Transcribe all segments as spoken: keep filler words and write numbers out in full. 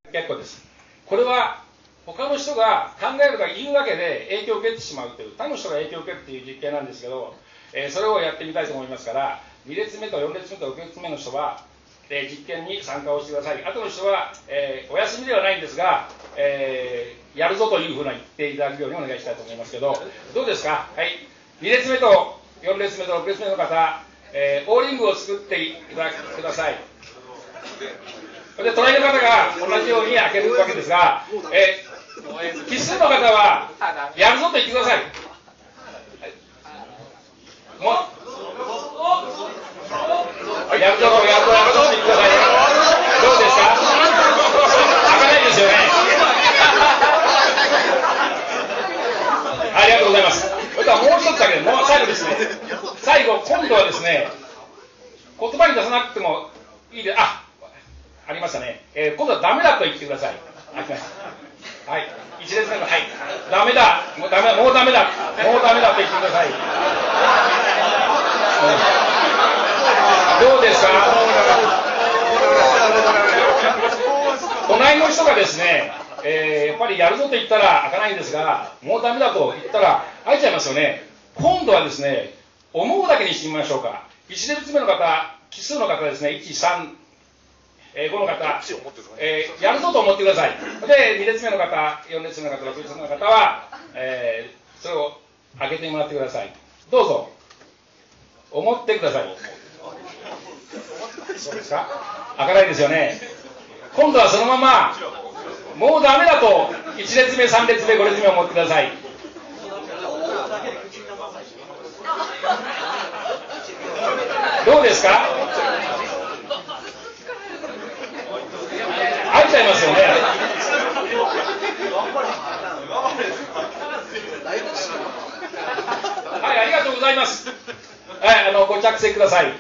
結構です。これは他の人が考えるとか言うわけで影響を受けてしまうという、他の人が影響を受けるという実験なんですけど、えー、それをやってみたいと思いますから、に列目とよん列目とろく列目の人は、えー、実験に参加をしてください。後の人は、えー、お休みではないんですが、えー、やるぞというふうな言っていただくようにお願いしたいと思いますけど、どうですか。はい、に列目とよん列目とろく列目の方、えー、オーリングを作っていただください。で隣の方が同じように開けるわけですが、えー、奇数の方はやるぞと言ってください。もうやるぞとやるぞやるぞと言ってください。どうですか。開かないですよね。ありがとうございます。それではもう一つだけ、もう最後ですね。最後、今度はですね、言葉に出さなくてもいいで、あ、ありましたね。えー、今度はダメだと言ってください。はい。一列目の、はい。ダメだ。もうダメだ。もうダメだ。もうダメだと言ってください。どうですか。隣の人がですね、えー、やっぱりやるぞと言ったら開かないんですが、もうダメだと言ったら開いちゃいますよね。今度はですね、思うだけにしてみましょうか。一列目の方、奇数の方ですね、いち、さん、えー、ごの方、えー、やるぞと思ってください。で、に列目の方、よん列目の方、ろく列目の方は、えー、それを開けてもらってください。どうぞ。思ってください。そうですか。開かないですよね。今度はそのまま、もうダメだと、いち列目、さん列目、ご列目を持ってください。どうですか。開いちゃいますよね。はい、ありがとうございます。はい、あのご着席ください。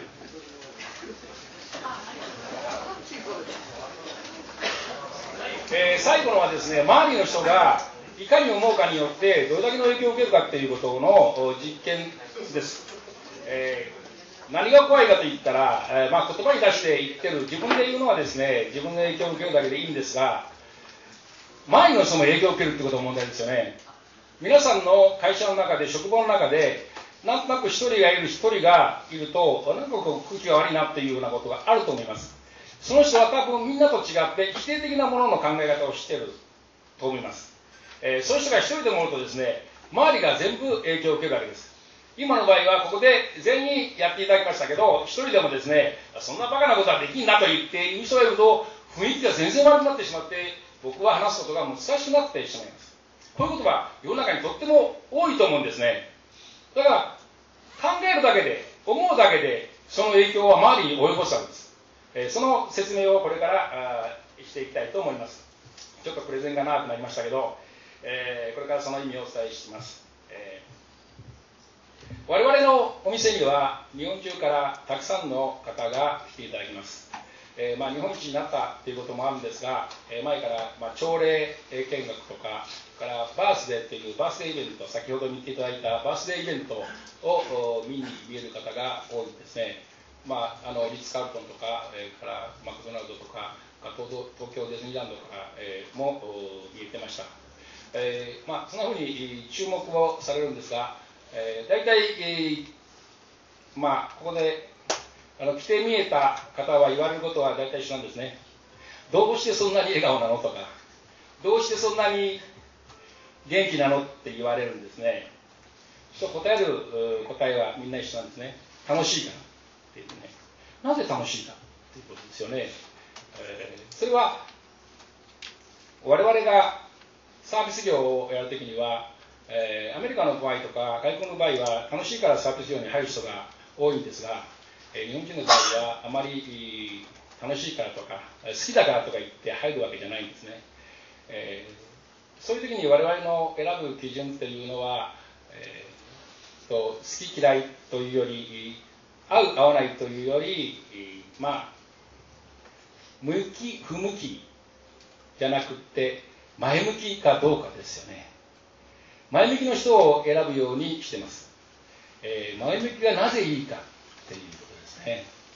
えー、最後のはですね、周りの人がいかに思うかによってどれだけの影響を受けるかっていうことの実験です。えー何が怖いかと言ったら、えーまあ、言葉に出して言ってる、自分で言うのはですね、自分の影響を受けるだけでいいんですが、周りの人も影響を受けるってことが問題ですよね。皆さんの会社の中で、職場の中で、なんとなく一人がいる、一人がいると、なんかこう空気が悪いなっていうようなことがあると思います。その人は多分みんなと違って否定的なものの考え方をしていると思います。えー、そういう人が一人でもおるとですね、周りが全部影響を受けるわけです。今の場合はここで全員やっていただきましたけど、一人でもですね、そんなバカなことはできんなと言って言う人がいると、雰囲気が全然悪くなってしまって、僕は話すことが難しくなってしまいます。こういうことが世の中にとっても多いと思うんですね。だから考えるだけで、思うだけで、その影響は周りに及ぼすわけです。えー、その説明をこれからしていきたいと思います。ちょっとプレゼンが長くなりましたけど、えー、これからその意味をお伝えします。えー我々のお店には日本中からたくさんの方が来ていただきます。えーまあ、日本一になったということもあるんですが、えー、前から、まあ、朝礼見学とか、からバースデーというバースデーイベント、先ほど見ていただいたバースデーイベントを見に見える方が多いんですね。まあ、あのリッツ・カールトンとか、えー、からマクドナルドとか、東京ディズニーランドとか、えー、も見えてました。えーまあ、そんなふうに注目をされるんですが、えー、大体、えー、まあここであの来て見えた方は言われることは大体一緒なんですね。どうしてそんなに笑顔なのとか、どうしてそんなに元気なのって言われるんですね。そう答える答えはみんな一緒なんですね。楽しいからっていうね。なぜ楽しいかっていうことですよね。えー、それは我々がサービス業をやるときには、えー、アメリカの場合とか外国の場合は楽しいからサービス業に入る人が多いんですが、えー、日本人の場合はあまり楽しいからとか好きだからとか言って入るわけじゃないんですね。えー、そういう時に我々の選ぶ基準というのは、えー、と好き嫌いというより合う合わないというより、まあ向き不向きじゃなくって前向きかどうかですよね。前向きの人を選ぶようにしています。えー、前向きがなぜいいかっていうことですね。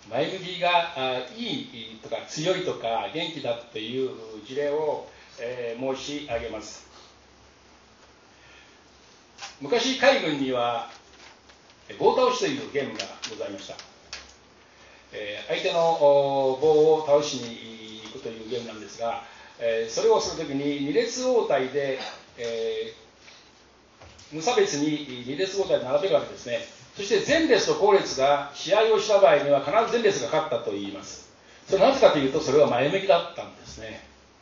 前向きがいいとか強いとか元気だという事例を、えー、申し上げます。昔海軍には棒倒しというゲームがございました。えー、相手の棒を倒しに行くというゲームなんですが、えー、それをするときに二列応対で、えー、無差別に二列応対で並べるわけですね。そして前列と後列が試合をした場合には必ず前列が勝ったと言います。それはなぜかというと、それは前向きだったんですね。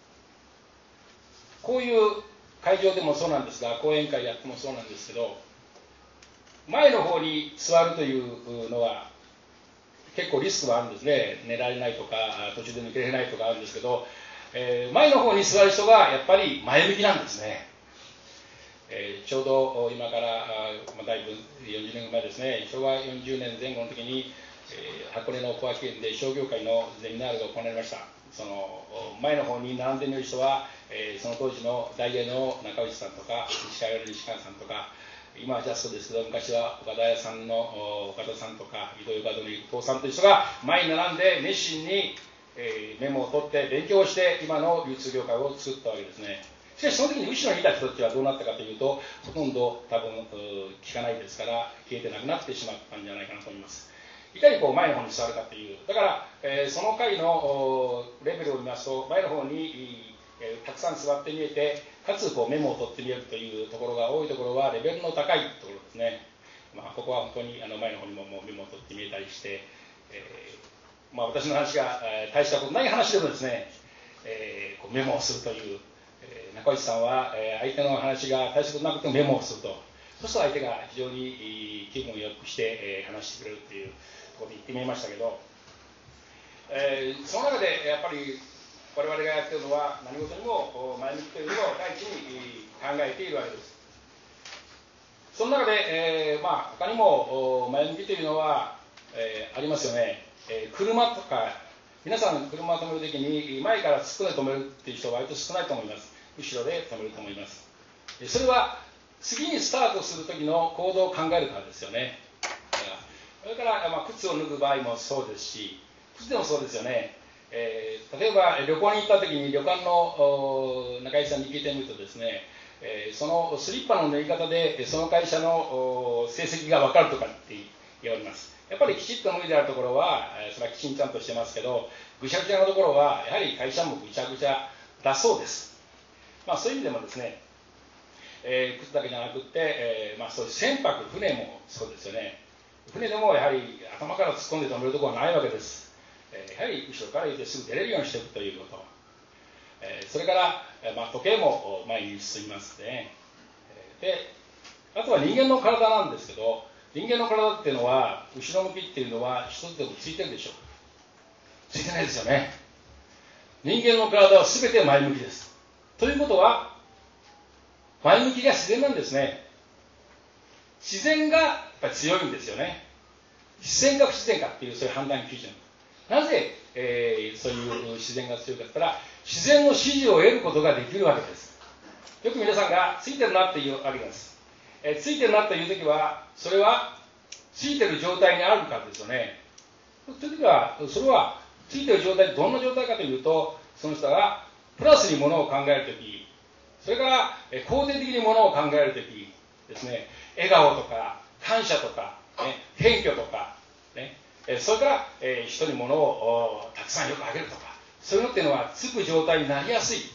こういう会場でもそうなんですが、講演会やってもそうなんですけど、前の方に座るというのは結構リスクがあるんですね。寝られないとか途中で抜けられないとかあるんですけど、えー、前の方に座る人がやっぱり前向きなんですね。えー、ちょうど今から、まあ、だいぶよんじゅうねんまえですね、しょうわよんじゅうねんぜん後の時に、えー、箱根の小涌園で商業会のゼミナールが行われました。その前の方に並んでいる人は、えー、その当時の大英の中内さんとか西川の西川さんとか、今はジャストですけど、昔は岡田屋さんの岡田さんとか井戸岡戸の伊藤さんという人が前に並んで熱心に、えー、メモを取って勉強して今の流通業界を作ったわけですね。しかしその時に後ろにいた人たちはどうなったかというと、ほとんど多分聞かないですから消えてなくなってしまったんじゃないかなと思います。いかにこう前の方に座るかという、だから、えー、その回のレベルを見ますと前の方に、えー、たくさん座って見えて、かつこうメモを取ってみえるというところが多いところはレベルの高いところですね。まあ、ここは本当にあの前の方にももうメモを取って見えたりして、えーまあ、私の話が、えー、大したことない話でもですね、えー、こうメモをするという、えー、中内さんは、えー、相手の話が大したことなくてもメモをすると、そうすると相手が非常に気分を良くして、えー、話してくれるというところで言ってみえましたけど、えー、その中でやっぱり我々がやっているのは何事にも前向きというのを第一に考えているわけです。その中で、えーまあ、他にも前向きというのは、えー、ありますよね。えー、車とか、皆さん車を止めるときに前から突っ込んで止めるっていう人は割と少ないと思います。後ろで止めると思います。それは次にスタートするときの行動を考えるからですよね。それから、まあ、靴を脱ぐ場合もそうですし、靴でもそうですよね。えー、例えば旅行に行ったときに旅館の中井さんに聞いてみるとですね、えー、そのスリッパの脱ぎ方でその会社の成績が分かるとかって言われます。やっぱりきちっと脱いであるところはそれはきちんちゃんとしてますけど、ぐちゃぐちゃなところはやはり会社もぐちゃぐちゃだそうです。まあ、そういう意味でもですね、えー、靴だけじゃなくって、えーまあ、そういう船舶、船もそうですよね。船でもやはり頭から突っ込んで止めるところはないわけです。えー、やはり後ろから入れてすぐ出れるようにしていくということ、えー、それから、まあ、時計も前に進みますね。で、あとは人間の体なんですけど、人間の体っていうのは後ろ向きっていうのは一つでもついてるでしょう。ついてないですよね。人間の体は全て前向きです。ということは前向きが自然なんですね。自然がやっぱり強いんですよね。自然か不自然かっていうそういう判断基準。なぜ、えー、そういう自然が強いかって言ったら、自然の指示を得ることができるわけです。よく皆さんがついてるなっていうわけです。えー、ついてるなというときは、それはついてる状態にあるからですよね。というときは、それはついてる状態、どんな状態かというと、その人がプラスにものを考えるとき、それから肯定的にものを考えるときですね、笑顔とか感謝とか、ね、謙虚とか、ね、それから、えー、人にものをたくさんよくあげるとか、そういうのっていうのはつく状態になりやすい。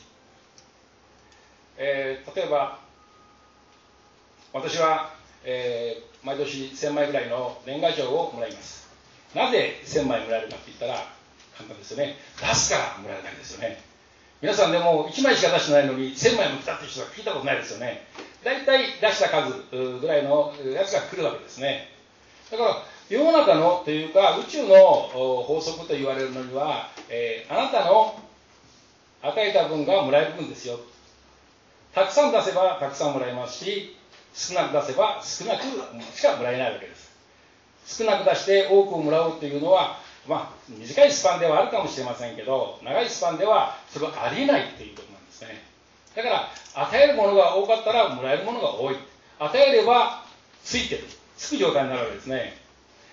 えー、例えば私は、えー、毎年せんまいぐらいの年賀状をもらいます。なぜせんまいもらえるかって言ったら簡単ですよね。出すからもらえるだけですよね。皆さんでもいちまいしか出してないのにせんまいも来たって人は聞いたことないですよね。だいたい出した数ぐらいのやつが来るわけですね。だから世の中のというか宇宙の法則と言われるのには、えー、あなたの与えた分がもらえる分ですよ。たくさん出せばたくさんもらえますし、少なく出せば少なくしかもらえないわけです。少なく出して多くもらうというのは、まあ、短いスパンではあるかもしれませんけど、長いスパンではそれはありえないということなんですね。だから与えるものが多かったらもらえるものが多い。与えればついてる、つく状態になるわけですね。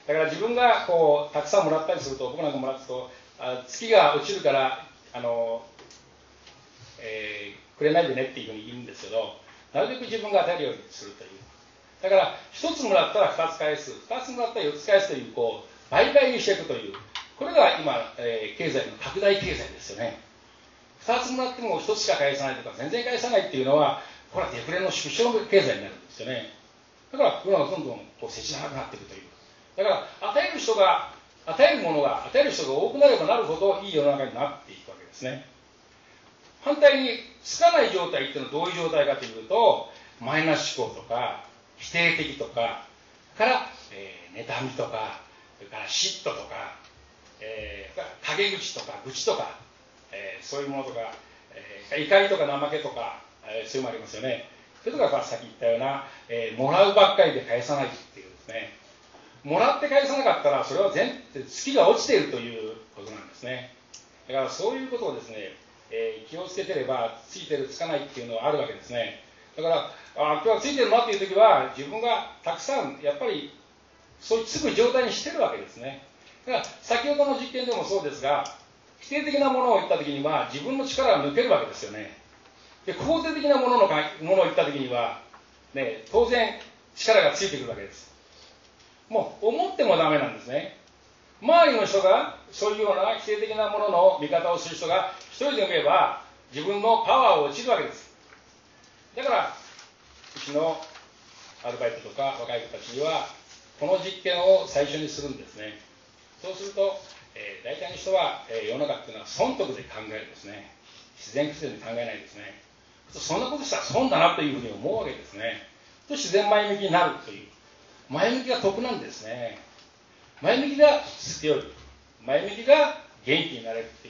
だから自分がこうたくさんもらったりすると、僕なんかもらうと、あ月が落ちるからあの、えー、くれないでねっていうふうに言うんですけど、なるべく自分が与えるようにするという。だから一つもらったら二つ返す、二つもらったら四つ返すという、こう倍々にしていくという、これが今、えー、経済の拡大経済ですよね。二つもらっても一つしか返さないとか全然返さないっていうのは、これはデフレの縮小経済になるんですよね。だから世の中がどんどんこう切なくなっていくという。だから与える人が与えるものが与える人が多くなればなるほどいい世の中になっていくわけですね。反対につかない状態っていうのはどういう状態かというと、マイナス思考とか否定的とかから、えー、妬みとか、それから嫉妬とか、えー、陰口とか愚痴とか、えー、そういうものとか、えー、怒りとか怠けとか、えー、そういうのもありますよね。それとかさっき言ったような、えー、もらうばっかりで返さないっていうですね。もらって返さなかったら、それは全月が落ちているということなんですね。だからそういうことをですね、えー、気をつけてれば、ついてるつかないっていうのはあるわけですね。だから、あ今日はついてるなっていう時は、自分がたくさんやっぱりそういうつく状態にしてるわけですね。だから先ほどの実験でもそうですが、否定的なものを言った時には自分の力が抜けるわけですよね。で肯定的なもののものを言った時には、ね、当然力がついてくるわけです。もう思ってもダメなんですね。周りの人がそういうような否定的なものの見方をする人が一人でもいれば、自分のパワーを落ちるわけです。だからうちのアルバイトとか若い子たちにはこの実験を最初にするんですね。そうすると、えー、大体の人は、えー、世の中っていうのは損得で考えるんですね。自然必然で考えないですね。そんなことしたら損だなというふうに思うわけですね。と自然前向きになるという、前向きが得なんですね。前向きが強い、前向きが元気になれるっていう、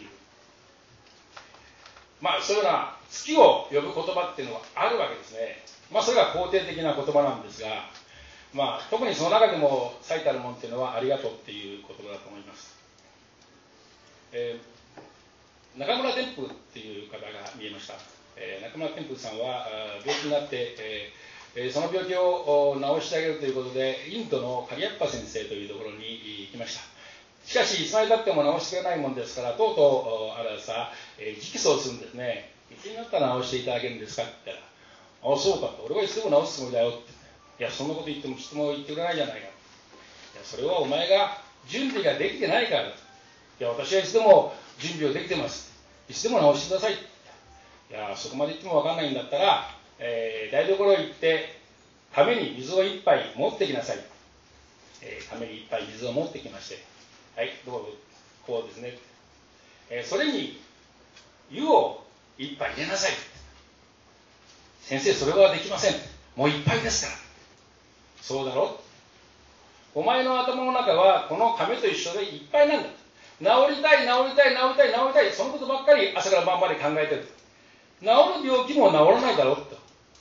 まあそういうような月を呼ぶ言葉っていうのはあるわけですね。まあそれが肯定的な言葉なんですが、まあ特にその中でも最たるものっていうのはありがとうっていう言葉だと思います。えー、中村天風っていう方が見えました。えー、中村天風さんは病気になって、えー、その病気を治してあげるということでインドのカリアッパ先生というところに行きました。しかしいつまでたっても治してくれないもんですから、とうとうある朝、えー、直訴をするんですね。いつになったら治していただけるんですかって言ったら、ああそうかと、俺はいつでも治すつもりだよって。いやそんなこと言っても質問を言ってくれないじゃないか。いやそれはお前が準備ができてないからだ。いや私はいつでも準備をできてます。いつでも治してください。いやそこまで言っても分かんないんだったら、えー、台所へ行ってために水を一杯持ってきなさい。えー、ために一杯水を持ってきまして、はい、どうぞこうですね、えー、それに湯を一杯入れなさい。先生それはできません。もう一杯ですから。そうだろ。お前の頭の中はこの亀と一緒でいっぱいなんだ。治りたい治りたい治りたい治りたい、そのことばっかり朝から晩まで考えてる。治る病気も治らないだろうと、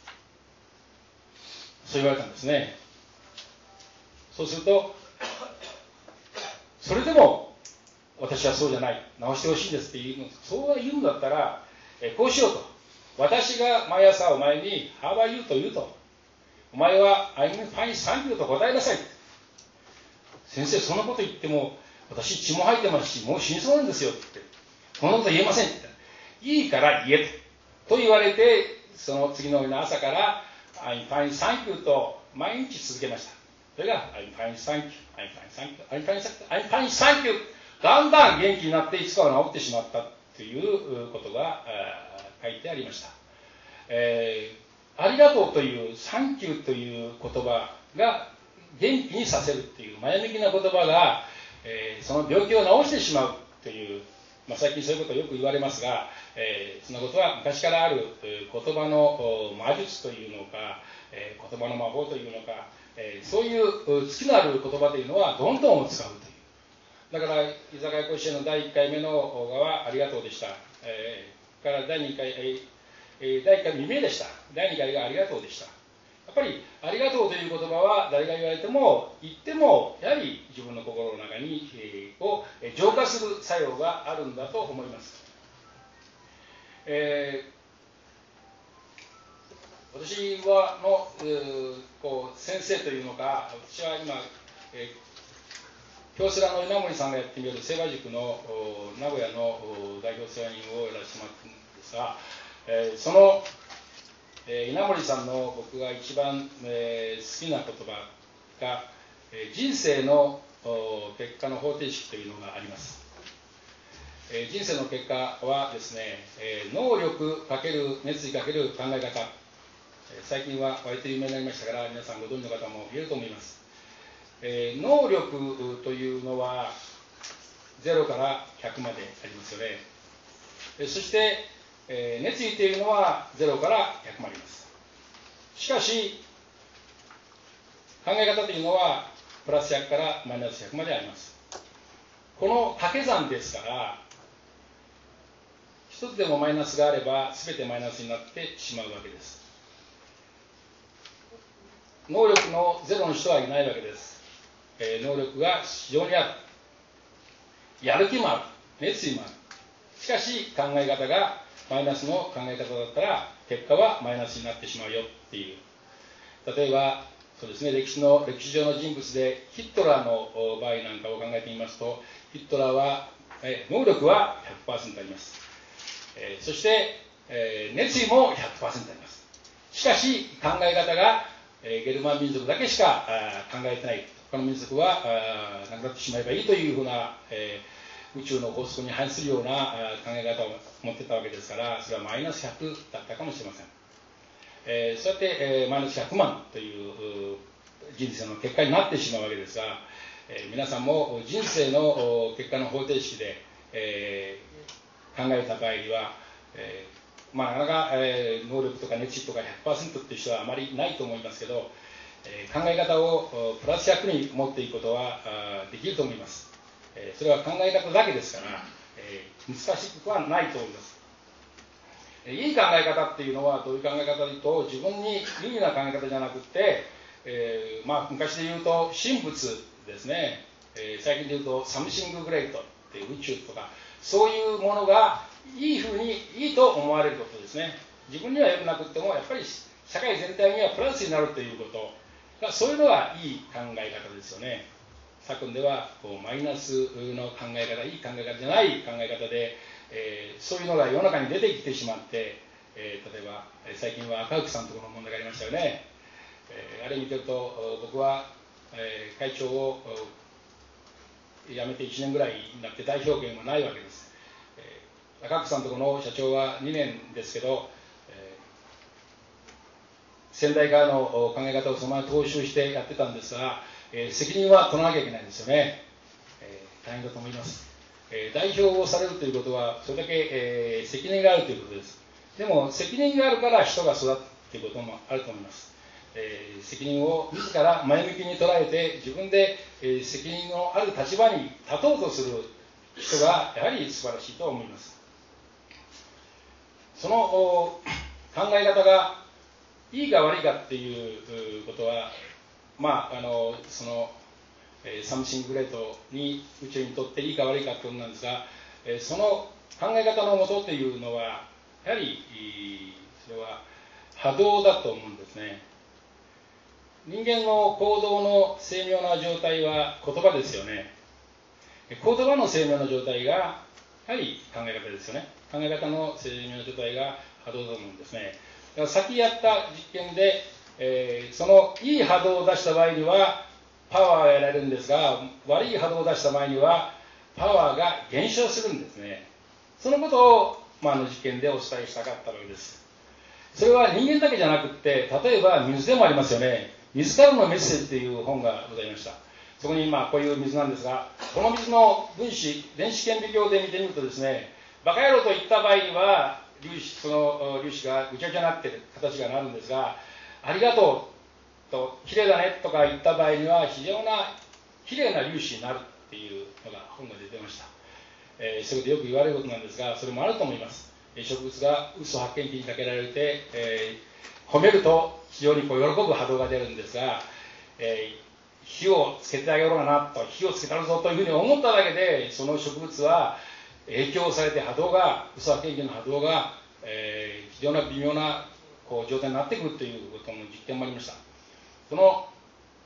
そう言われたんですね。そうすると、それでも私はそうじゃない、治してほしいんですって言うの、そう言うんだったら、えこうしようと。私が毎朝お前に「How are you?」と言うと、お前は「I'm fine, thank you」と答えなさい。先生そんなこと言っても私血も入ってますしもう死にそうなんですよって言って、そんなこと言えませんって言ったら、いいから言えと言われて、その次の日の朝から「I'm fine, thank you」と毎日続けました。それが「I'm fine, thank you, I'm fine, thank you, I'm fine, I'm fine, thank you」、だんだん元気になっていつかは治ってしまったということが書いてありました。えー、ありがとうというサンキューという言葉が元気にさせるっていう前向きな言葉が、えー、その病気を治してしまうという、まあ、最近そういうことをよく言われますが、えー、そのことは昔からある、えー、言葉の魔術というのか、えー、言葉の魔法というのか、えー、そういう月のある言葉というのはどんどん使うという。だから居酒屋甲子園のだいいっかいめの動画はありがとうでした。えー、からだいにかい、えー、だいいっかい未明でした。だいにかいがありがとうでした。やっぱりありがとうという言葉は誰が言われても言ってもやはり自分の心の中に、えー、を浄化する作用があるんだと思います。えー、私はの、えー、こう先生というのか、私は今、えー京セラの稲森さんがやってみる聖和塾の名古屋の代表世話人をやらせてもらってるんですが、えー、その、えー、稲森さんの僕が一番、えー、好きな言葉が、えー、人生の結果の方程式というのがあります。えー、人生の結果はですね、えー、能力かける熱意かける考え方、えー、最近は割と有名になりましたから皆さんご存知の方もいると思います。えー、能力というのはゼロからひゃくまでありますよね。えー、そして、えー、熱意というのはゼロからひゃくまであります。しかし考え方というのはプラスひゃくからマイナスひゃくまであります。この掛け算ですから一つでもマイナスがあれば全てマイナスになってしまうわけです。能力のゼロの人はいないわけです。えー、能力が非常にある、やる気もある、熱意もある。しかし考え方がマイナスの考え方だったら結果はマイナスになってしまうよっていう。例えばそうですね、歴史の歴史上の人物でヒットラーの場合なんかを考えてみますと、ヒットラーは、えー、能力は ひゃくパーセント あります。えー、そして、えー、熱意も ひゃくパーセント あります。しかし考え方が、えー、ゲルマン民族だけしか考えてない、他の民族はなくなってしまえばいいというふうな、えー、宇宙の法則に反するような考え方を持ってたわけですから、それはマイナスひゃくだったかもしれません。えー、そうやって、えー、マイナスひゃくまんという人生の結果になってしまうわけですが、えー、皆さんも人生の結果の方程式で、えー、考えた場合には、えーまあ、なかなか、えー、能力とか熱意とか ひゃくパーセント っていう人はあまりいないと思いますけど、えー、考え方をプラスひゃくに持っていくことはできると思います。えー、それは考え方だけですから、えー、難しくはないと思います。いい考え方っていうのはどういう考え方かというと、自分に有利な考え方じゃなくて、えーまあ、昔で言うと神仏ですね、えー、最近で言うとサムシンググレートっていう宇宙とか、そういうものがいいふうにいいと思われることですね。自分には良くなくてもやっぱり社会全体にはプラスになるということが、そういうのがいい考え方ですよね。昨今ではこうマイナスの考え方、いい考え方じゃない考え方で、えー、そういうのが世の中に出てきてしまって、えー、例えば最近は赤福さんのところの問題がありましたよね。えー、あれ見てると僕は、えー、会長を辞めていちねんぐらいになって代表権はないわけです。えー、赤福さんのところの社長はにねんですけど、えー、先代からの考え方をそのまま踏襲してやってたんですが、えー、責任は取らなきゃいけないんですよね。えー、大変だと思います。えー、代表をされるということはそれだけ、えー、責任があるということです。でも責任があるから人が育つということもあると思います。えー、責任を自ら前向きに捉えて自分で、えー、責任のある立場に立とうとする人がやはり素晴らしいと思います。その考え方がいいか悪いかっていうことは、まああのそのサムシンググレートに宇宙にとっていいか悪いかということなんですが、その考え方のもとというのはやはりそれは波動だと思うんですね。人間の行動の精妙な状態は言葉ですよね。言葉の精妙な状態がやはり考え方ですよね。考え方の精妙な状態が波動だと思うんですね。だから先やった実験で、えー、そのいい波動を出した場合にはパワーが得られるんですが、悪い波動を出した場合にはパワーが減少するんですね。そのことを、まあ、あの実験でお伝えしたかったわけです。それは人間だけじゃなくって、例えば水でもありますよね。水からのメッセージという本がございました。そこに今こういう水なんですが、この水の分子、電子顕微鏡で見てみるとですね、バカ野郎と言った場合には粒子、その粒子がぐちゃぐちゃになっている形がなるんですが、ありがとうと綺麗だねとか言った場合には非常な綺麗な粒子になるっていうのが本が出てました。えー、そういうことよく言われることなんですが、それもあると思います。植物が嘘発見器にかけられて、えー、褒めると非常にこう喜ぶ波動が出るんですが、えー、火をつけてあげようかなと、火をつけたるぞというふうに思っただけで、その植物は影響されて波動が、嘘発見器の波動が、えー、非常な微妙なこう状態になってくるということの実験もありました。その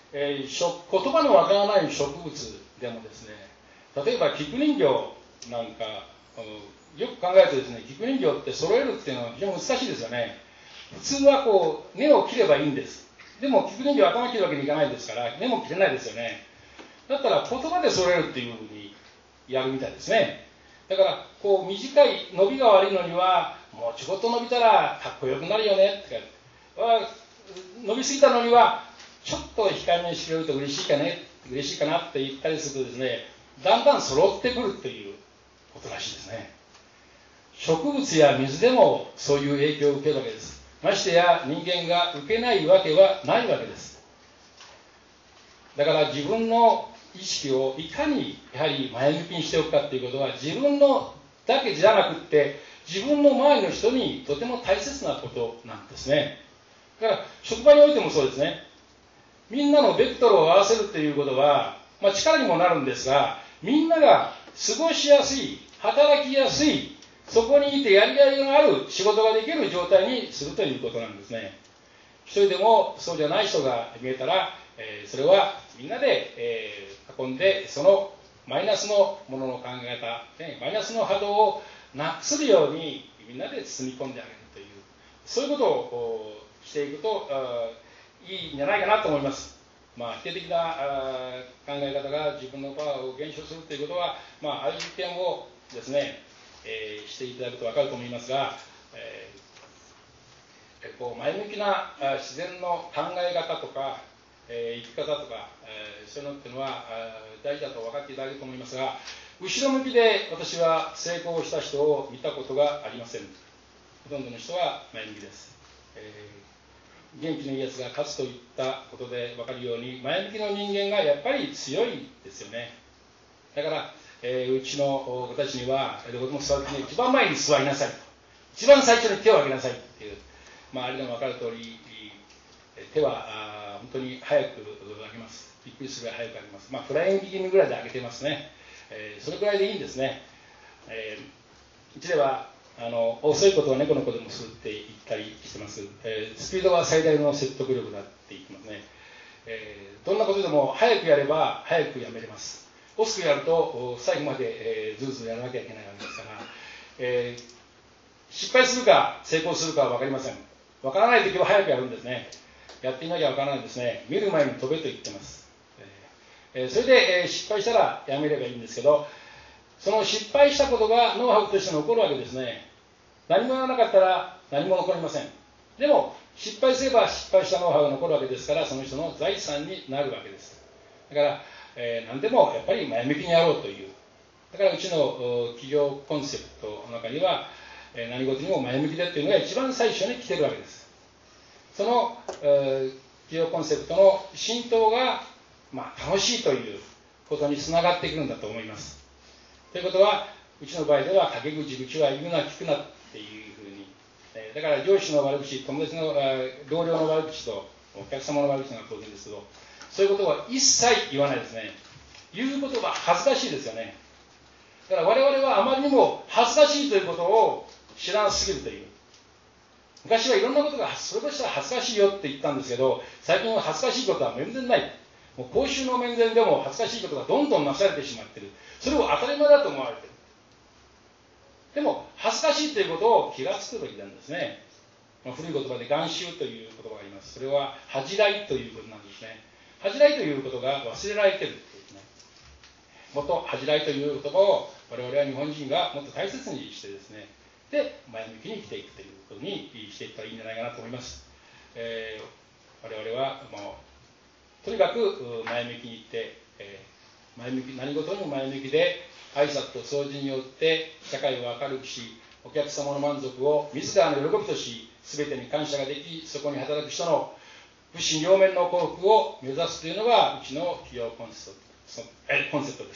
えー、言葉のわからない植物でもですね、例えば菊人形なんか、よく考えるとですね、菊人形って揃えるっていうのは非常に難しいですよね。普通はこう根を切ればいいんです。でも菊人形は頭切るわけにいかないですから根も切れないですよね。だったら言葉で揃えるっていうふうにやるみたいですね。だからこう短い伸びが悪いのにはもうちょこっと伸びたらかっこよくなるよねって伸びすぎたのにはちょっと控えめにしてくれると嬉しいかね嬉しいかなって言ったりするとですね、だんだん揃ってくるということらしいですね。植物や水でもそういう影響を受けるわけです。ましてや人間が受けないわけはないわけです。だから自分の意識をいかにやはり前向きにしておくかということは自分のだけじゃなくって自分の周りの人にとても大切なことなんですね。だから職場においてもそうですね。みんなのベクトルを合わせるということは、まあ、力にもなるんですが、みんなが過ごしやすい、働きやすい、そこにいてやりがいがある仕事ができる状態にするということなんですね。一人でもそうじゃない人が見えたら、えー、それはみんなで、えー、囲んでそのマイナスのものの考え方、ね、マイナスの波動をなくすようにみんなで包み込んであげるという、そういうことをしていくといいんじゃないかなと思います。まあ、否定的な考え方が自分のパワーを減少するということは、まあ、ああいう実験をですね、えー、していただくと分かると思いますが、えー、こう前向きな自然の考え方とか、えー、生き方とか、えー、そういうのっていうのは大事だと分かっていただけると思いますが、後ろ向きで私は成功した人を見たことがありません。ほとんどの人は前向きです。えー元気のいいやつが勝つといったことで分かるように前向きの人間がやっぱり強いですよね。だから、えー、うちの子たちにはどこでも座ってね、一番前に座りなさいと、一番最初に手を挙げなさいっていう、まあ、あれでも分かる通り手はあ本当に早く上げます。びっくりするぐらい早く上げます。まあフライング気味ぐらいで上げてますね。えー、それくらいでいいんですね。えー、うちではあの遅いことは猫の子でもするって言ったりしてます。えー、スピードは最大の説得力だって言ってますね。えー、どんなことでも早くやれば早くやめれます。遅くやると最後まで、えー、ずるずるやらなきゃいけないわけですから、えー、失敗するか成功するかは分かりません。分からないときは早くやるんですね。やってみなきゃ分からないですね。見る前に飛べと言ってます。えー、それで、えー、失敗したらやめればいいんですけど、その失敗したことがノウハウとして残るわけですね。何もやらなかったら何も残りません。でも失敗すれば失敗したノウハウが残るわけですから、その人の財産になるわけです。だから、えー、何でもやっぱり前向きにやろうという。だからうちの企業コンセプトの中には、えー、何事にも前向きでというのが一番最初に来てるわけです。その、えー、企業コンセプトの浸透が、まあ、楽しいということにつながってくるんだと思います。ということは、うちの場合では陰口口は言うな聞くなっていうふうに、えー、だから上司の悪口、友達の同僚の悪口とお客様の悪口が当然ですけど、そういうことは一切言わないですね。言うことが恥ずかしいですよね。だから我々はあまりにも恥ずかしいということを知らなすぎるという。昔はいろんなことがそれとしたら恥ずかしいよって言ったんですけど、最近は恥ずかしいことは全然ない。もう公衆の面前でも恥ずかしいことがどんどんなされてしまっている。それを当たり前だと思われている。でも恥ずかしいということを気がつくべきなんですね。まあ、古い言葉で眼臭という言葉があります。それは恥じらいということなんですね。恥じらいということが忘れられているというですね。もっと恥じらいという言葉を我々は日本人がもっと大切にしてですね、で前向きに生きていくということにしていったらいいんじゃないかなと思います。えー、我々はもうとにかく前向きにいって、えー、前向き何事にも前向きで挨拶と掃除によって社会を明るくし、お客様の満足を自らの喜びとし、全てに感謝ができ、そこに働く人の物心両面の幸福を目指すというのがうちの企業コンセプト、えー、コンセプトです。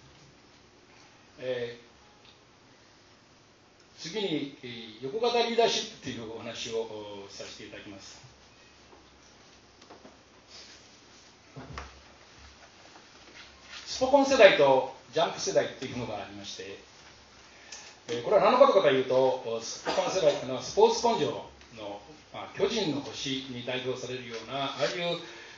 えー、次に、えー、横型リーダーシップというお話をさせていただきます。スポコン世代とジャンプ世代というのがありまして、これは何のことかというと、スポコン世代というのはスポーツ根性の、まあ、巨人の星に代表されるような、ああいう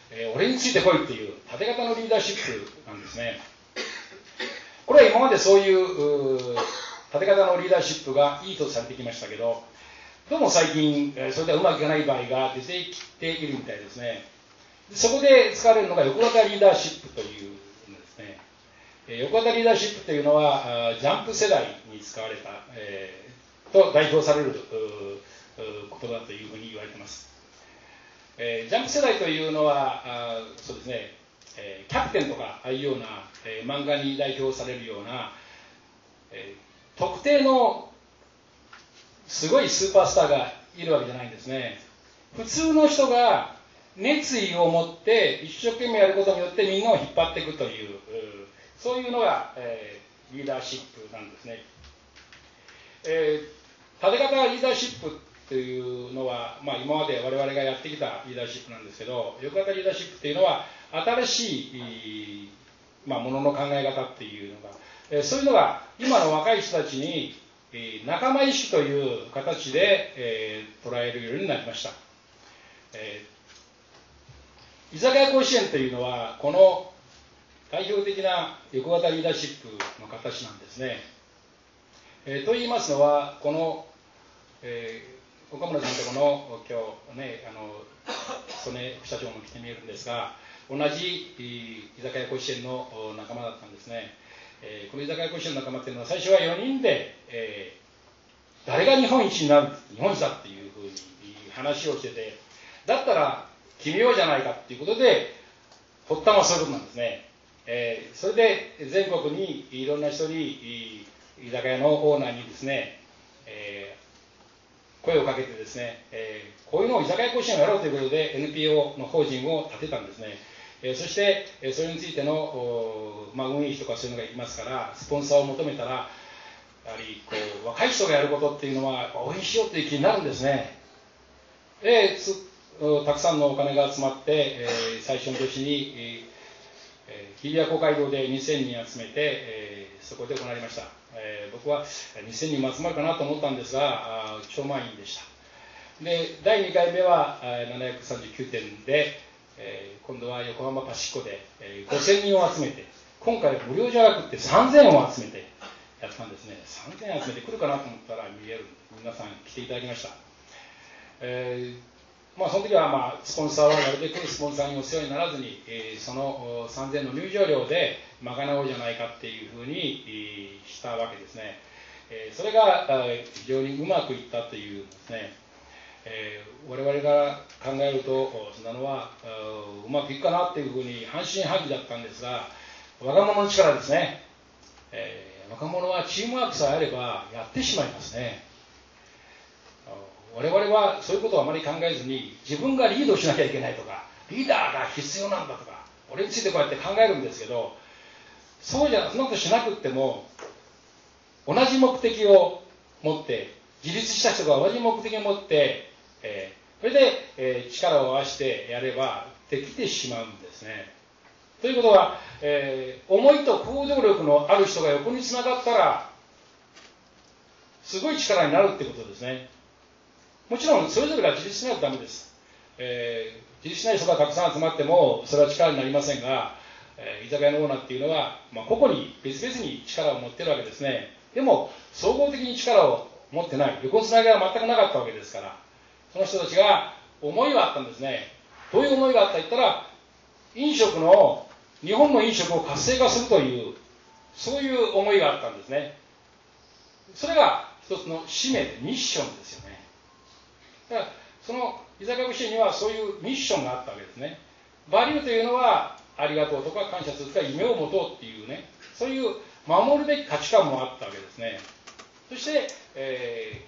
えー、俺についてこいっていう縦型のリーダーシップなんですね。これは今までそういう縦型のリーダーシップがいいとされてきましたけど、どうも最近、えー、それではうまくいかない場合が出てきているみたいですね。そこで使われるのが横型リーダーシップというんですね。横型リーダーシップというのはジャンプ世代に使われた、えー、と代表される言葉だというふうに言われています。えー、ジャンプ世代というのはあそうですね、えー、キャプテンとかああいうような、えー、漫画に代表されるような、えー、特定のすごいスーパースターがいるわけじゃないんですね。普通の人が熱意を持って一生懸命やることによってみんなを引っ張っていくという、そういうのが、えー、リーダーシップなんですね。えー、縦型リーダーシップというのは、まあ、今まで我々がやってきたリーダーシップなんですけど、横型リーダーシップというのは新しい、まあ、ものの考え方っていうのが、えー、そういうのが今の若い人たちに、えー、仲間意識という形で、えー、捉えるようになりました。えー居酒屋甲子園というのはこの代表的な横型リーダーシップの形なんですね。えー、と言いますのはこの、えー、岡村さんとこの今日ねあの曽根副社長も来てみえるんですが、同じ居酒屋甲子園の仲間だったんですね。えー、この居酒屋甲子園の仲間っていうのは最初はよにんで、えー、誰が日本一になる日本一だっていうふうに話をしてて、だったら決めようじゃないかということで発端はそういうことなんですね。えー、それで全国にいろんな人に居酒屋のオーナーにですね、えー、声をかけてですね、えー、こういうのを居酒屋甲子園をやろうということで エヌピーオー の法人を立てたんですね。えー、そしてそれについての、まあ、運営費とかそういうのがいりますからスポンサーを求めたら、やはりこう若い人がやることっていうのは応援しようという気になるんですね。でたくさんのお金が集まって、えー、最初の年に、えー、日比谷公会堂でにせんにん集めて、えー、そこで行われました。えー、僕はにせんにんも集まるかなと思ったんですが、超満員でした。で、だいにかいめはななひゃくさんじゅうきゅうてんで、えー、今度は横浜パシフィコで、えー、ごせんにんを集めて、今回は無料じゃなくてさんぜんを集めてやったんですね。さんぜん集めてくるかなと思ったら見える。皆さん来ていただきました。えーまあ、その時は、まあ、スポンサーはなるべくスポンサーにお世話にならずに、えー、そのさんぜんの入場料で賄おうじゃないかっていうふうに、えー、したわけですね。えー、それが、えー、非常にうまくいったというですね、えー、我々が考えるとそんなのはうまくいくかなっていうふうに半信半疑だったんですが、若者の力ですね、えー、若者はチームワークさえあればやってしまいますね。我々はそういうことをあまり考えずに自分がリードしなきゃいけないとかリーダーが必要なんだとか俺についてこうやって考えるんですけど、そうじゃそんなことしなくっても同じ目的を持って自立した人が同じ目的を持って、えー、それで、えー、力を合わせてやればできてしまうんですね。ということは、えー、思いと行動力のある人が横につながったらすごい力になるってことですね。もちろんそれぞれが自立しないとダメです。えー、自立しない人がたくさん集まってもそれは力になりませんが、えー、居酒屋のオーナーっていうのは、まあ、個々に別々に力を持っているわけですね。でも総合的に力を持ってない、横つなぎは全くなかったわけですから、その人たちが思いがあったんですね。どういう思いがあったと言ったら、飲食の日本の飲食を活性化するというそういう思いがあったんですね。それが一つの使命でミッションですよね。だからその居酒屋甲子園にはそういうミッションがあったわけですね。バリューというのはありがとうとか感謝するとか夢を持とうっていうね、そういう守るべき価値観もあったわけですね。そして、え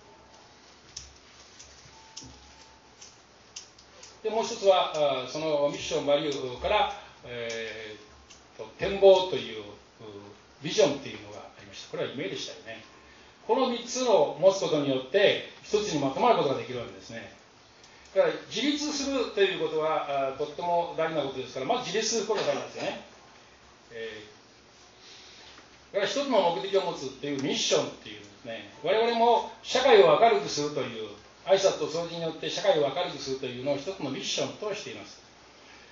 ー、でもう一つはそのミッションバリューから、えー、展望というビジョンっていうのがありました。これは夢でしたよね。このみっつを持つことによって一つにまとまることができるわけですね。だから自立するということはとっても大事なことですから、まず自立することが大事ですよね。えー、だから一つの目的を持つっていうミッションっていうですね、我々も社会を明るくするという挨拶と掃除によって社会を明るくするというのを一つのミッションとしています。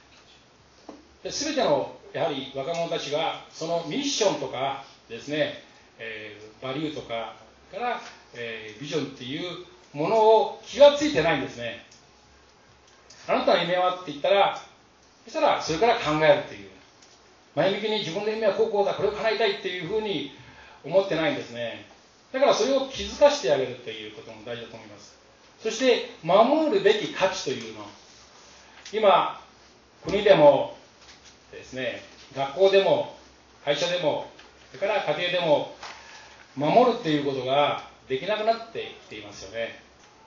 全てのやはり若者たちがそのミッションとかですね、えー、バリューとかから、えー、ビジョンっていうものを気がついてないんですね。あなたの夢はって言ったら、そしたらそれから考えるっていう、前向きに自分の夢はこうこうだ、これを叶えたいっていうふうに思ってないんですね。だからそれを気づかせてあげるということも大事だと思います。そして守るべき価値というの、今国でもですね、学校でも会社でもそれから家庭でも守るっていうことができなくなってきていますよね。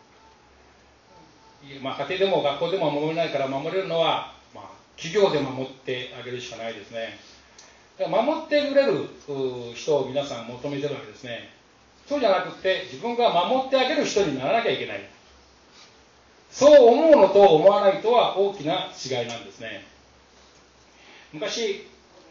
まあ、家庭でも学校でも守れないから守れるのは、まあ、企業で守ってあげるしかないですね。だから守ってくれる人を皆さん求めてるわけですね。そうじゃなくて自分が守ってあげる人にならなきゃいけない。そう思うのと思わないとは大きな違いなんですね。昔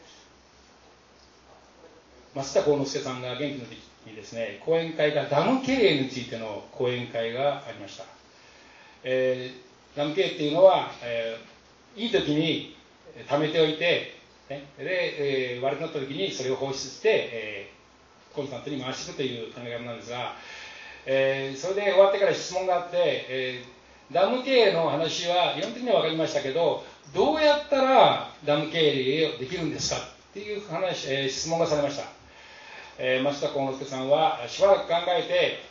増田幸之助さんが元気の時にですね、講演会がダム経営についての講演会がありました。えー、ダム経営っていうのは、えー、いい時に貯めておいて、ね、で、えー、悪くなった時にそれを放出して、えー、コンスタントに回していくという考え方なんですが、えー、それで終わってから質問があって、えー、ダム経営の話は理論的には分かりましたけど、どうやったらダム経営できるんですかっていう話、えー、質問がされました。えー、増田幸之助さんはしばらく考えて、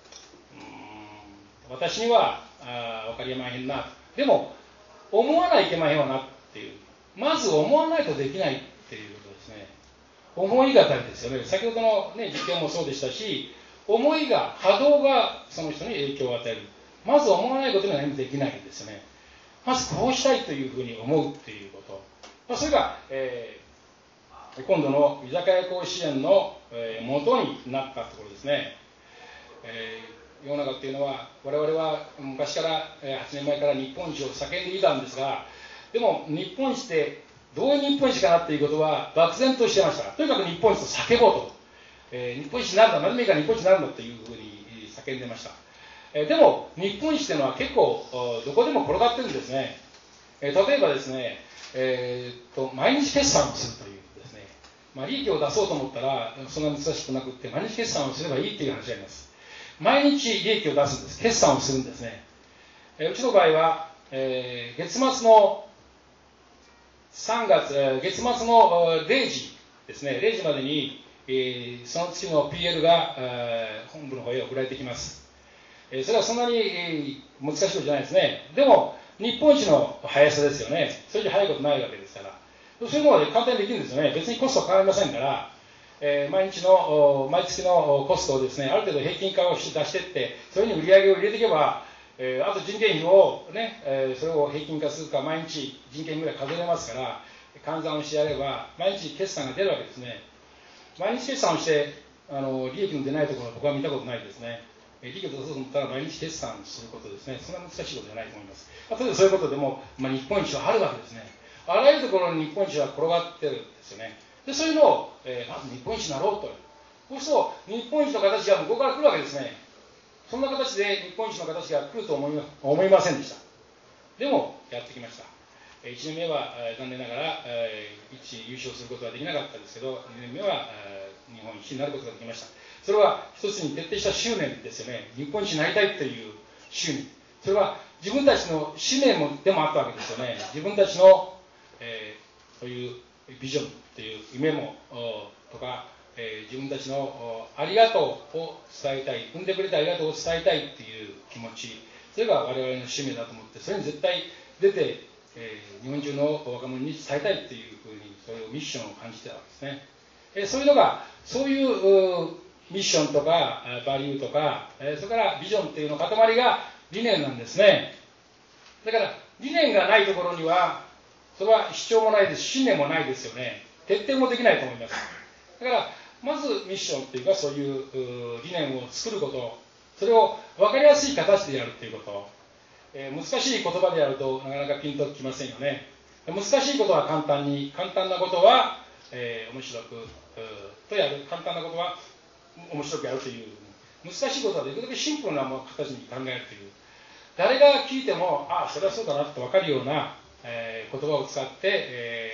うーん、私にはあ分かりまへんな、でも思わないといけまへんわなっていう、まず思わないとできないっていうことですね。思いがたりですよね。先ほどの、ね、実験もそうでしたし、思いが、波動がその人に影響を与える。まず思わないことには何もできないんですよね。まずこうしたいというふうに思うっていうこと、まあ、それが、えー、今度の居酒屋講支援の、えー、元になったところですね。えー、世の中っていうのは我々は昔から、えー、はちねんまえから日本一を叫んでいたんですが、でも日本一ってどういう日本一かなっていうことは漠然としてました。とにかく日本一と叫ぼうと、えー、日本一になるんだ、何名か日本一になるんだというふうに叫んでました。えー、でも日本一というのは結構どこでも転がってるんですね。えー、例えばですね、えー、と毎日決算をするというですね、まあ、利益を出そうと思ったらそんな難しくなくって毎日決算をすればいいという話があります。毎日利益を出すんです。決算をするんですね。えー、うちの場合は、えー、月末のさんがつ、えー、月末のれいじですね、れいじまでに、えー、その月の ピーエル が、えー、本部の方へ送られてきます。えー、それはそんなに、えー、難しいことじゃないですね。でも日本一の速さですよね。それじゃ速いことないわけですから、そういうもので簡単にできるんですよね。別にコストはかかりませんから、えー、毎日の毎月のコストをですね、ある程度平均化をして出していって、それに売り上げを入れていけば、えー、あと人件費をね、えー、それを平均化するか毎日人件費ぐらい数えれますから、換算をしてやれば毎日決算が出るわけですね。毎日決算をしてあの利益の出ないところは僕は見たことないですね。利益を出そうと思ったら毎日決算することですね。そんな難しいことじゃないと思います。例えばそういうことでも、まあ、日本一はあるわけですね。あらゆるところに日本一は転がってるんですよね。でそういうのを、えー、まず日本一になろうと。そうすると日本一の形が向こうから来るわけですね。そんな形で日本一の形が来ると思い、思いませんでした。でもやってきました。いちねんめは、えー、残念ながら、えー、一優勝することはできなかったですけど、にねんめは、えー、日本一になることができました。それは一つに徹底した執念ですよね。日本一になりたいという執念。それは自分たちの使命もでもあったわけですよね。自分たちの、えー、そういうビジョンという夢もとか、えー、自分たちのありがとうを伝えたい、産んでくれてありがとうを伝えたいっていう気持ち、それが我々の使命だと思って、それに絶対出て、えー、日本中の若者に伝えたいっていうふうに、そういうミッションを感じてたわけですね。えー、そういうのが、そういうミッションとかバリューとか、えー、それからビジョンっていうの塊が理念なんですね。だから理念がないところにはそれは主張もないですし、信念もないですよね。徹底もできないと思います。だからまずミッションっていうか、そういう理念を作ること、それを分かりやすい形でやるっていうこと、えー、難しい言葉でやるとなかなかピンときませんよね。難しいことは簡単に、簡単なことは、えー、面白くとやる、簡単なことは面白くやるという、難しいことはできるだけシンプルな形に考えるという、誰が聞いてもああそれはそうだなって分かるような、えー、言葉を使って、え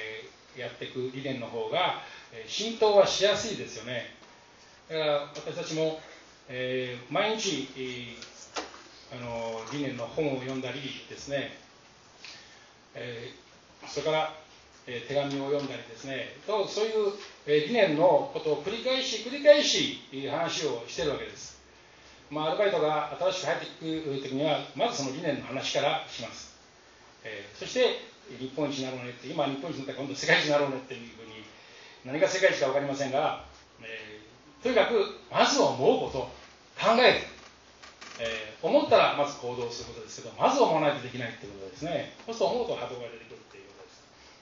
やっていく理念の方が、えー、浸透はしやすいですよね。だから私たちも、えー、毎日、えー、あの理念の本を読んだりですね、えー、それから、えー、手紙を読んだりですねと、そういう、えー、理念のことを繰り返し繰り返し話をしているわけです。まあ、アルバイトが新しく入ってくるときには、まずその理念の話からします。えー、そして日本一になろうねって、今日本一になったら今度世界一になろうねっていうふうに、何が世界一か分かりませんが、えー、とにかくまず思うこと、考える、えー、思ったらまず行動することですけど、まず思わないとできないということですね。そうすると思うと波動が出てくるということ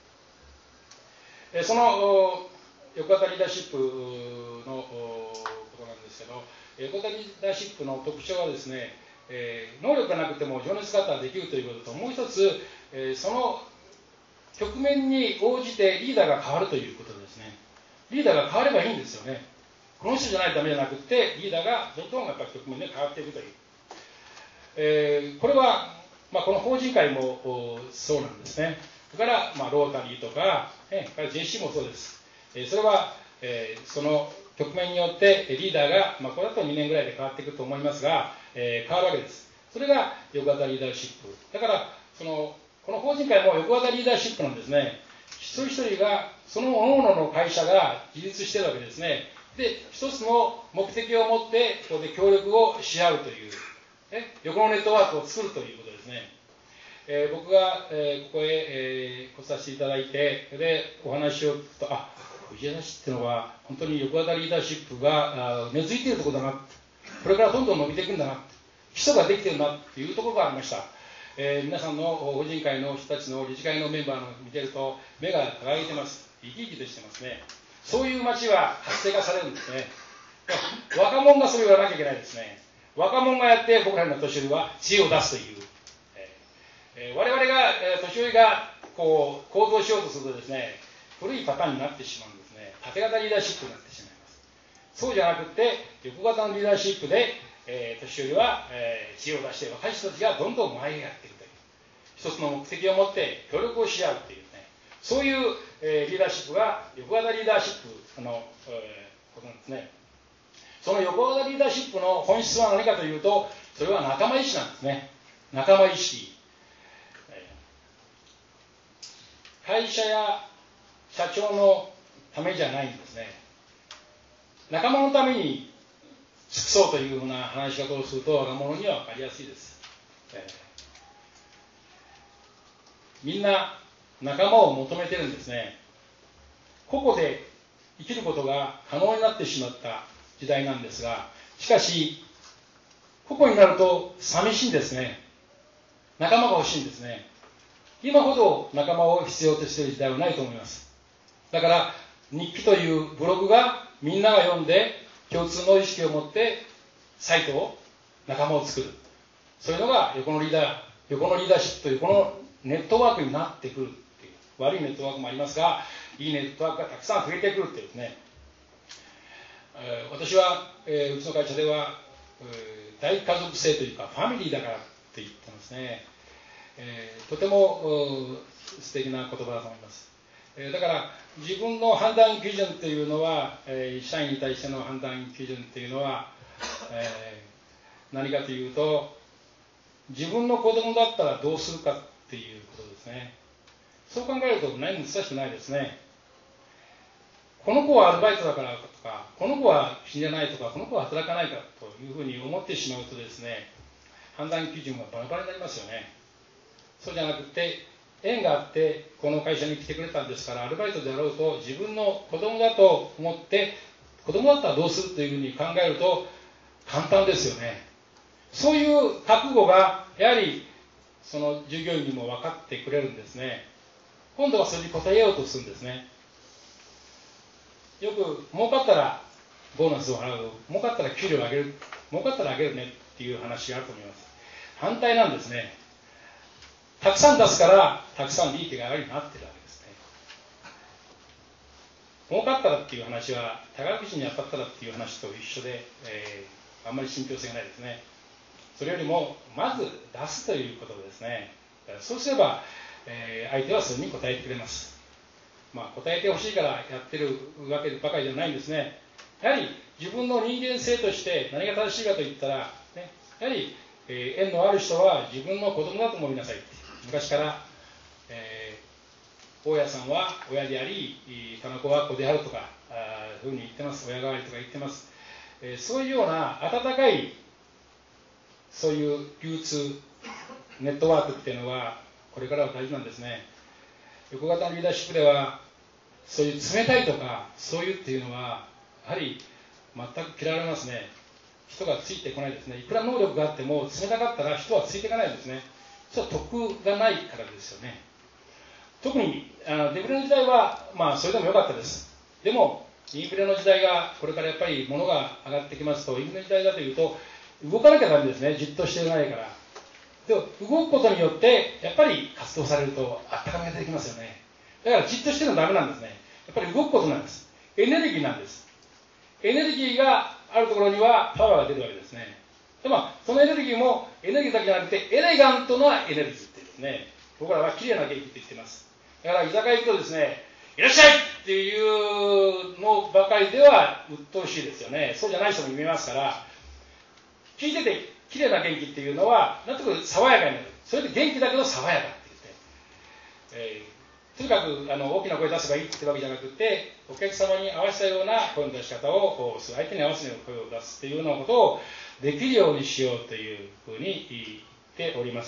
です。えー、その横型リーダーシップのことなんですけど、横型リーダーシップの特徴はですね、えー、能力がなくても情熱があったらできるということと、もう一つ、えー、その局面に応じてリーダーが変わるということですね。リーダーが変わればいいんですよね。この人じゃないとダメじゃなくて、リーダーがどんどんやっぱり局面で変わっていくという、えー、これは、まあ、この法人会もそうなんですね。それから、まあ、ロータリーとか、えー、ジェーシー もそうです。えー、それは、えー、その局面によってリーダーが、まあ、これだとにねんぐらいで変わっていくと思いますが、えー、変わるわけです。それが横型リーダーシップ。だからそのこの法人会も横型リーダーシップなんですね。一人一人がその各々の会社が自立しているわけですね。で、一つの目的を持ってここで協力をし合うという、ね、横のネットワークを作るということですね。えー、僕が、えー、ここへ、えー、来させていただいて、でお話を聞くと、あ、藤枝市っていうのは本当に横型リーダーシップが根付いているところだな、これからどんどん伸びていくんだな、基礎ができているなというところがありました。えー、皆さんの法人会の人たちの理事会のメンバーの見てると目が輝いてます。生き生きとしてますね。そういう街は活性化されるんですね。若者がそれをやらなきゃいけないですね。若者がやって僕らの年寄りは知恵を出すという、えー、我々が、えー、年寄りがこう行動しようとするとですね、古いパターンになってしまうんですね。縦型リーダーシップになってしまいます。そうじゃなくて横型のリーダーシップで、えー、年寄りは、えー、知恵を出して若い人たちがどんどん前へやっていくという、一つの目的を持って協力をし合うというね、そういう、えー、リーダーシップが横型リーダーシップの、えー、ことなんですね。その横型リーダーシップの本質は何かというと、それは仲間意識なんですね。仲間意識。会社や社長のためじゃないんですね。仲間のために尽くそうというような話し方をすると若者には分かりやすいです。えー、みんな仲間を求めてるんですね。個々で生きることが可能になってしまった時代なんですが、しかし個々になると寂しいんですね。仲間が欲しいんですね。今ほど仲間を必要としている時代はないと思います。だから日記というブログがみんなが読んで共通の意識を持ってサイトを仲間を作る、そういうのが横のリーダー横のリーダーシップというこのネットワークになってくるっていう、悪いネットワークもありますが、いいネットワークがたくさん増えてくるっていうですね。えー、私は、えー、うちの会社では、えー、大家族性というかファミリーだからって言ってますね。えー、とても素敵な言葉だと思います。えー、だから自分の判断基準というのは、えー、社員に対しての判断基準というのは、えー、何かというと、自分の子供だったらどうするかっていうことですね。そう考えると何も難しくないですね。この子はアルバイトだからとか、この子は死んでないとか、この子は働かないかというふうに思ってしまうとですね、判断基準がバラバラになりますよね。そうじゃなくて、縁があってこの会社に来てくれたんですから、アルバイトであろうと自分の子供だと思って、子供だったらどうするというふうに考えると簡単ですよね。そういう覚悟がやはりその従業員にも分かってくれるんですね。今度はそれに応えようとするんですね。よく儲かったらボーナスを払う、儲かったら給料を上げる、儲かったら上げるねっていう話があると思います。反対なんですね。たくさん出すからたくさん利益が上がるようになってるわけですね。儲かったらっていう話は宝くじに当たったらっていう話と一緒で、えー、あんまり信憑性がないですね。それよりもまず出すということですね。そうすれば、えー、相手はそれに応えてくれます。 まあ、答えてほしいからやってるわけばかりじゃないんですね。やはり自分の人間性として何が正しいかといったら、ね、やはり、えー、縁のある人は自分の子供だと思いなさいって昔から、えー、大家さんは親でありかな子は子であるとかあふうに言ってます。親代わりとか言ってます、えー、そういうような温かいそういう流通ネットワークっていうのはこれからは大事なんですね。横型のリーダーシップではそういう冷たいとかそういうっていうのはやはり全く嫌われますね。人がついてこないですね。いくら能力があっても冷たかったら人はついていかないですね。それは得がないからですよね。特にあのデフレの時代はまあそれでも良かったです。でもインフレの時代がこれからやっぱり物が上がってきますと、インフレの時代だというと動かなきゃダメですね。じっとしてないから。でも動くことによってやっぱり活動されるとあったかみが出てきますよね。だからじっとしてるのはダメなんですね。やっぱり動くことなんです。エネルギーなんです。エネルギーがあるところにはパワーが出るわけですね。でもそのエネルギーもエネルギーだけじゃなくてエレガントなエネルギーってですね、僕らは綺麗な元気って言っています。だから居酒屋行くとですね、いらっしゃいっていうのばかりでは鬱陶しいですよね。そうじゃない人も見えますから、聞いてて綺麗な元気っていうのはなんとなく爽やかになる。それで元気だけど爽やかって言って、えー、とにかくあの大きな声出せばいいってわけじゃなくて、お客様に合わせたような声の出し方をこう相手に合わせたような声を出すっていうようなことをできるようにしようというふうに言っております。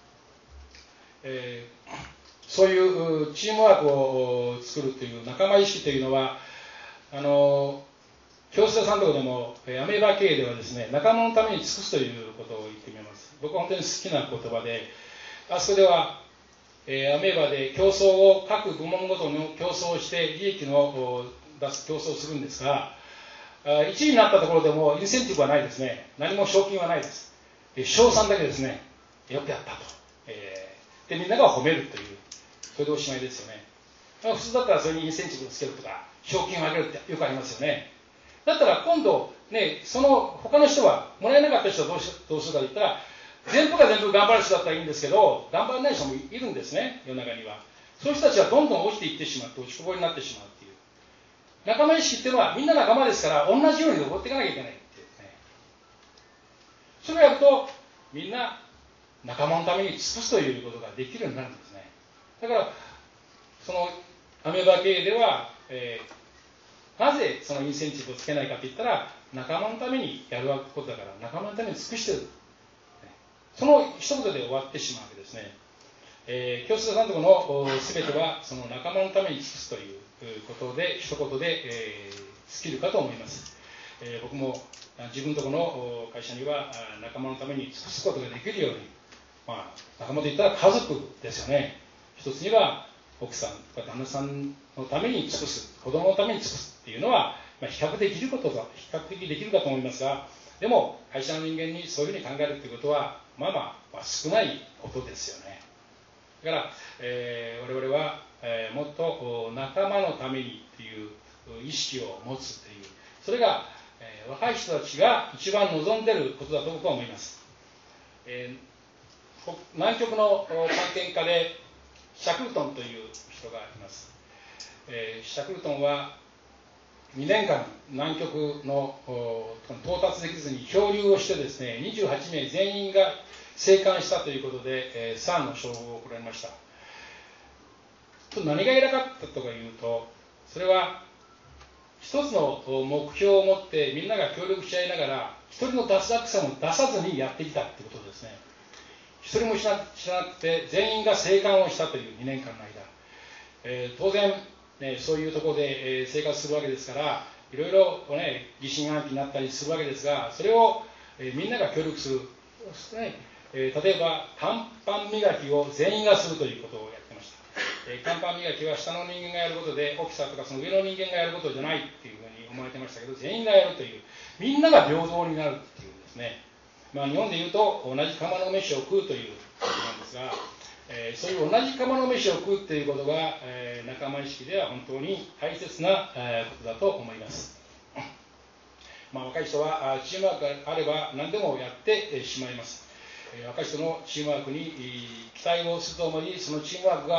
えー、そういうチームワークを作るという仲間意識というのは、あの教室さんのところでもアメーバ経営ではですね、仲間のために尽くすということを言ってみます。僕は本当に好きな言葉で、あそこでは、えー、アメーバで競争を各部門ごとの競争をして利益の出す競争をするんですが、いちいになったところでもインセンティブはないですね。何も賞金はないです。賞賛だけですね。よくやったと、えー、でみんなが褒めるという、それでおしまいですよね。普通だったらそれにインセンティブをつけるとか賞金を上げるってよくありますよね。だったら今度ね、その他の人はもらえなかった人はどうしどうするかといったら、全部が全部頑張る人だったらいいんですけど、頑張らない人もいるんですね、世の中には。そういう人たちはどんどん落ちていってしまって落ちこぼれになってしまうっていう。仲間意識っていうのはみんな仲間ですから同じように登っていかなきゃいけないっていうね。それをやるとみんな仲間のために尽くすということができるようになるんですね。だからそのアメーバ経営では、えー、なぜそのインセンティブをつけないかといったら、仲間のためにやることだから、仲間のために尽くしてる、その一言で終わってしまうわけですね。えー、教室さんとこの全てはその仲間のために尽くすということで一言で、えー、尽きるかと思います。えー、僕も自分のとこの会社には仲間のために尽くすことができるように、まあ、仲間といったら家族ですよね。一つには奥さんとか旦那さんのために尽くす、子供のために尽くすっていうのは、まあ、比較的できることが比較的できるかと思いますが、でも会社の人間にそういうふうに考えるということはまあまあ、まあ、少ないことですよね。だから、えー、我々は、えー、もっと仲間のためにという意識を持つという、それが、えー、若い人たちが一番望んでいることだと僕は思います。えー、南極の探検家でシャクルトンという人がいます。えー、シャクルトンはにねんかん南極の到達できずに漂流をしてですね、にじゅうはちめい全員が生還したということで、えー、サーンの称号を贈られました。何が偉かったとかいうと、それは一つの目標を持ってみんなが協力し合いながら、一人の脱落者も出さずにやってきたということですね。一人も知らなくて全員が生還をしたというにねんかんの間、えー、当然ね、そういうところで、えー、生活するわけですから、いろいろ、ね、疑心暗鬼になったりするわけですが、それを、えー、みんなが協力する、ねえー、例えば乾板磨きを全員がするということをやってました。えー、乾板磨きは下の人間がやることで、オフィサーとかその上の人間がやることじゃないっていうふうに思われてましたけど、全員がやるという、みんなが平等になるっていうですね、まあ、日本でいうと同じ釜の飯を食うということなんですが、えー、そういう同じ釜の飯を食うということが、えー、仲間意識では本当に大切な、えー、ことだと思います。まあ、若い人はチームワークがあれば何でもやって、えー、しまいます。えー、若い人のチームワークに期待をするとともに、そのチームワークが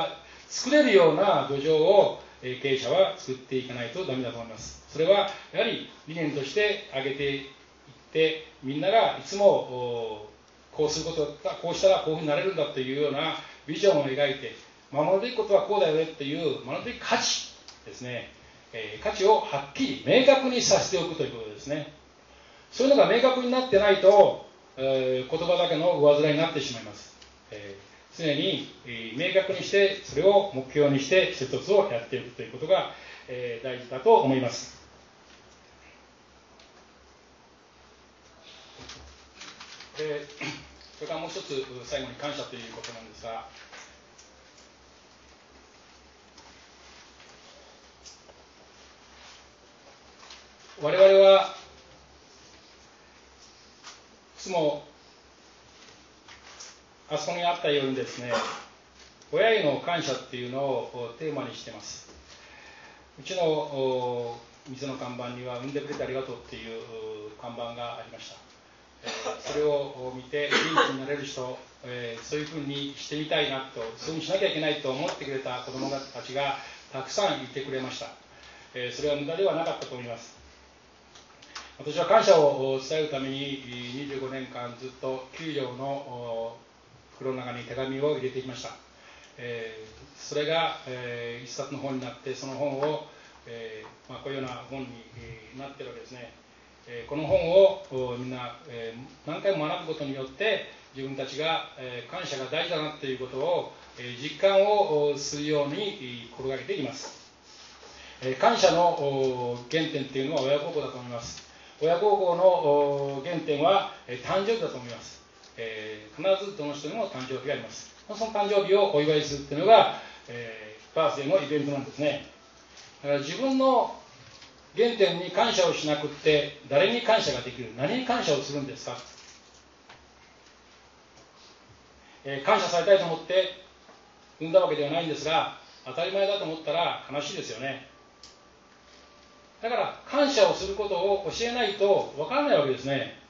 作れるような土壌を経営者は作っていかないとダメだと思います。それはやはり理念として挙げていって、みんながいつもこうすることだ、こうしたらこういうふうになれるんだというようなビジョンを描いて、守るべきことはこうだよねっていう守るべき価値ですね、えー、価値をはっきり明確にさせておくということですね。そういうのが明確になってないと、えー、言葉だけの上面になってしまいます。えー常に、えー、明確にして、それを目標にして一つをやっていくということが、えー、大事だと思います。えー、それからもう一つ最後に感謝ということなんですが、我々はいつもあそこにあったようにですね、親への感謝っていうのをテーマにしています。うちの店の看板には、産んでくれてありがとうっていう看板がありました。それを見て元気になれる人、そういうふうにしてみたいなと、そういうふうにしなきゃいけないと思ってくれた子どもたちがたくさんいてくれました。それは無駄ではなかったと思います。私は感謝を伝えるためににじゅうごねんかんずっと給料の袋の中に手紙を入れてきました。えー、それが、えー、一冊の本になって、その本を、えーまあ、こういうような本に、えー、なっているわけですね。えー、この本をみんな、えー、何回も学ぶことによって、自分たちが、えー、感謝が大事だなということを、えー、実感をするように心がけています。えー、感謝の原点というのは親孝行だと思います。親孝行の原点は、えー、誕生日だと思います。えー、必ずどの人にも誕生日があります。その誕生日をお祝いするというのが、えー、バースデーのイベントなんですね。だから自分の原点に感謝をしなくって、誰に感謝ができる、何に感謝をするんですか。えー、感謝されたいと思って産んだわけではないんですが、当たり前だと思ったら悲しいですよね。だから感謝をすることを教えないと分からないわけですね。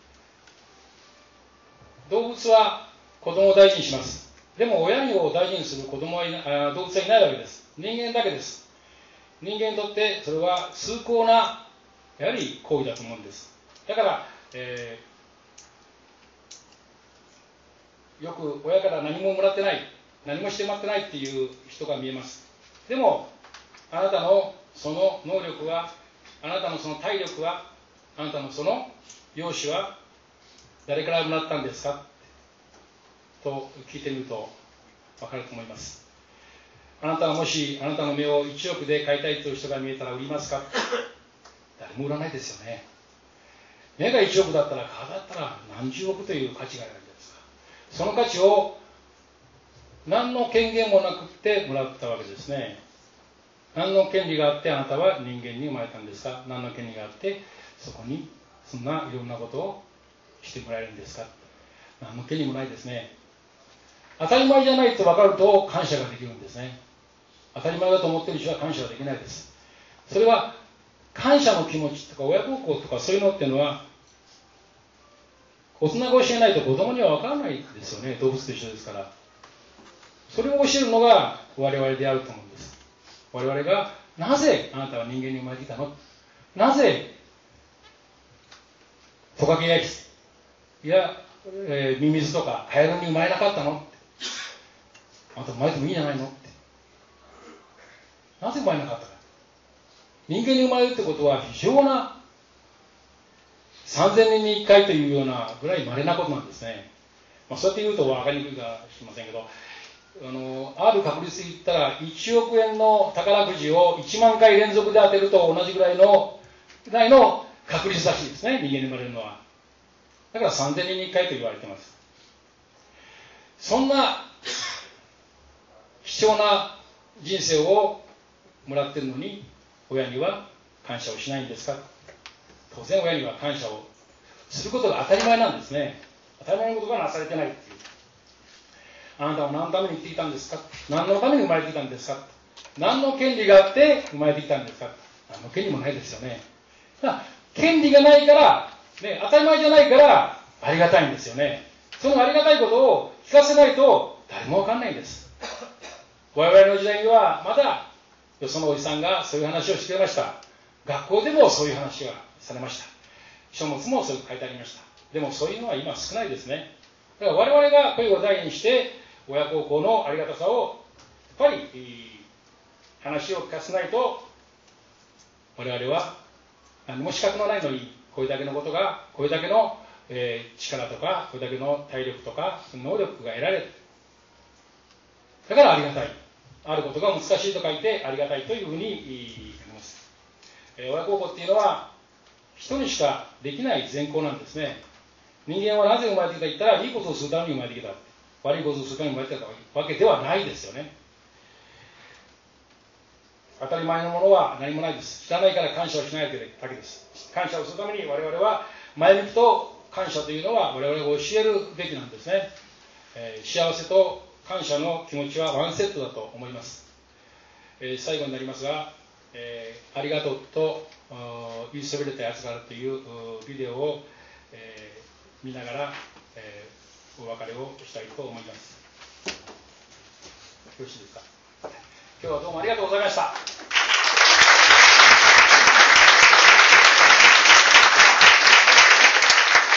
動物は子供を大事にします。でも親を大事にする子供はいなあ動物はいないわけです。人間だけです。人間にとってそれは崇高なやはり行為だと思うんです。だから、えー、よく親から何ももらってない、何もしてもらってないっていう人が見えます。でもあなたのその能力は、あなたのその体力は、あなたのその容姿は誰からもらったんですかと聞いてみると分かると思います。あなたはもしあなたの目をいちおくで買いたいという人が見えたら売りますか。誰も売らないですよね。目がいちおくだったら顔だったら何十億という価値があるわけですか。その価値を何の権限もなくってもらったわけですね。何の権利があってあなたは人間に生まれたんですか。何の権利があってそこにそんないろんなことをしてもらえるんですか。何の権利もないですね。当たり前じゃないと分かると感謝ができるんですね。当たり前だと思っている人は感謝ができないです。それは感謝の気持ちとか親孝行とかそういうのっていうのは大人が教えないと子供には分からないですよね。動物と一緒ですから。それを教えるのが我々であると思うんです。我々がなぜあなたは人間に生まれてきたの、なぜトカゲやいや、えー、ミミズとかカエルに生まれなかったのって、あなた生まれてもいいんじゃないのって、なぜ生まれなかったか。人間に生まれるってことは非常なさんぜんねんにいっかいというようなぐらい稀なことなんですね。まあ、そうやって言うと分かりにくいかもしれませんけど、あのある確率で言ったらいちおくえんの宝くじをいちまんかい連続で当てると同じぐらいのぐらいの確率らしいですね。人間に生まれるのは。だからさんぜんねんにいっかいと言われています。そんな貴重な人生をもらっているのに親には感謝をしないんですか。当然親には感謝をすることが当たり前なんですね。当たり前のことがなされてないっていう。あなたは何のために生きてきたんですか。何のために生まれてきたんですか。何の権利があって生まれてきたんですか。何の権利もないですよね。だから権利がないから、ね、当たり前じゃないからありがたいんですよね。そのありがたいことを聞かせないと誰もわかんないんです。 我々の時代にはまだよそのおじさんがそういう話をしていました。学校でもそういう話がされました。書物もそういう書いてありました。でもそういうのは今少ないですね。だから我々が声を大にして親孝行のありがたさをやっぱり話を聞かせないと、我々は何も資格のないのにこれだけのことが、これだけの、えー、力とかこれだけの体力とか能力が得られる。だからありがたい。あることが難しいと書いてありがたいというふうに言います。えー、親孝行っていうのは人にしかできない善行なんですね。人間はなぜ生まれてきたと言ったら、いいことをするために生まれてきた、悪いことをするために生まれてきたわけではないですよね。当たり前のものは何もないです。知らないから感謝をしないだけです。感謝をするために我々は前向きと感謝というのは我々が教えるべきなんですね。えー、幸せと感謝の気持ちはワンセットだと思います。えー、最後になりますが、えー、ありがとうと言いそびれたやつがあるというビデオを、えー、見ながら、えー、お別れをしたいと思います。よろしいですか。今日はどうもありがとうございました。